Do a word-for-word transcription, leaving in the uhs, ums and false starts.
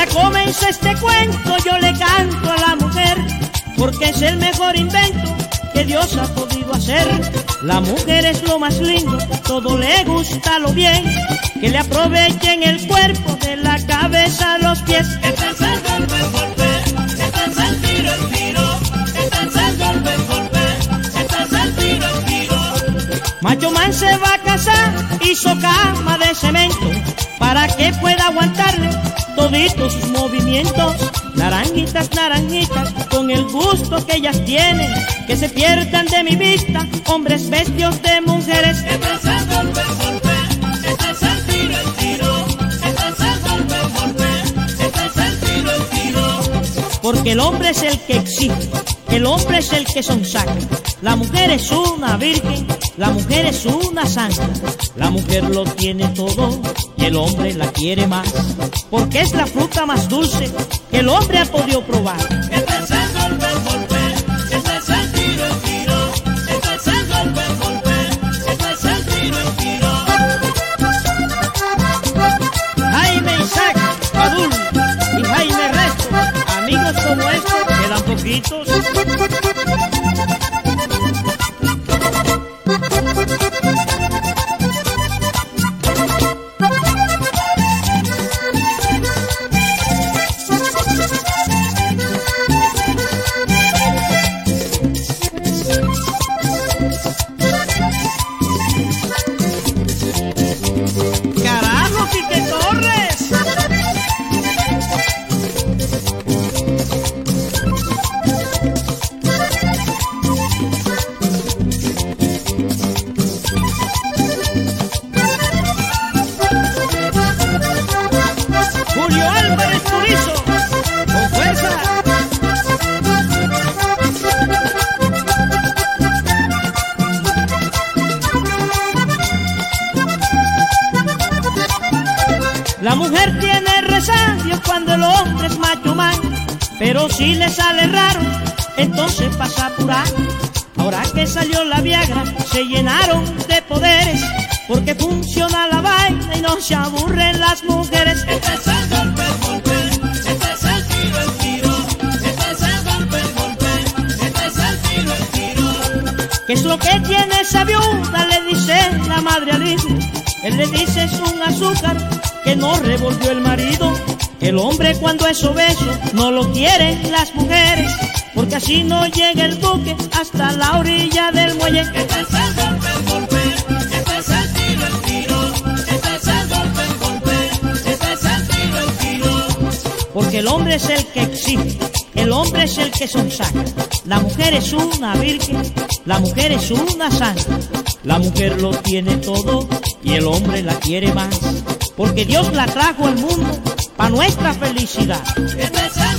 comienza este cuento yo le canto a la mujer, porque es el mejor invento que Dios ha podido hacer. La mujer es lo más lindo, todo le gusta lo bien, que le aprovechen el cuerpo de la cabeza a los pies. Estás al golpe, golpe, estás al tiro, el tiro, estás al golpe, golpe, estás al tiro, el tiro. Macho Man se va a casar, hizo cama de cemento, para que pueda aguantarle toditos sus movimientos. Naranjitas, naranjitas, con el gusto que ellas tienen, que se pierdan de mi vista, hombres vestidos de mujeres. Estás al golpe, golpe, estás al tiro, el tiro, estás al golpe, golpe, estás al tiro, el tiro. Porque el hombre es el que exige, el hombre es el que sonsaca. La mujer es una virgen, la mujer es una santa. La mujer lo tiene todo y el hombre la quiere más, porque es la fruta más dulce que el hombre ha podido probar. Estás al golpe, golpe, estás al tiro, el tiro, estás al golpe, golpe, estás al tiro, el tiro. Jaime Isaac Padul y Jaime Resto, amigos como estos, quedan poquitos. ¡Carajo, Quique Torres! Julio Álvarez Turizo, con fuerza. La mujer tiene resabios cuando el hombre es macho man, pero si le sale raro, entonces pasa a apurar. Ahora que salió la Viagra, se llenaron de poderes, porque funciona la vaina y no se aburren las mujeres. Estás al golpe, golpe, estás al tiro, el tiro, estás al golpe, golpe, estás al tiro, el tiro. ¿Qué es lo que tiene esa viuda? Le dice la madre al hijo. Él le dice es un azúcar que no revolvió el marido. El hombre cuando es obeso no lo quieren las mujeres, porque así no llega el buque hasta la orilla del muelle. Estás al golpe, golpe, estás al tiro, el tiro, estás al golpe, golpe, estás al tiro, el tiro. Porque el hombre es el que exige, el hombre es el que sonsaca. La mujer es una virgen, la mujer es una santa. La mujer lo tiene todo y el hombre la quiere más, porque Dios la trajo al mundo para nuestra felicidad. Estás al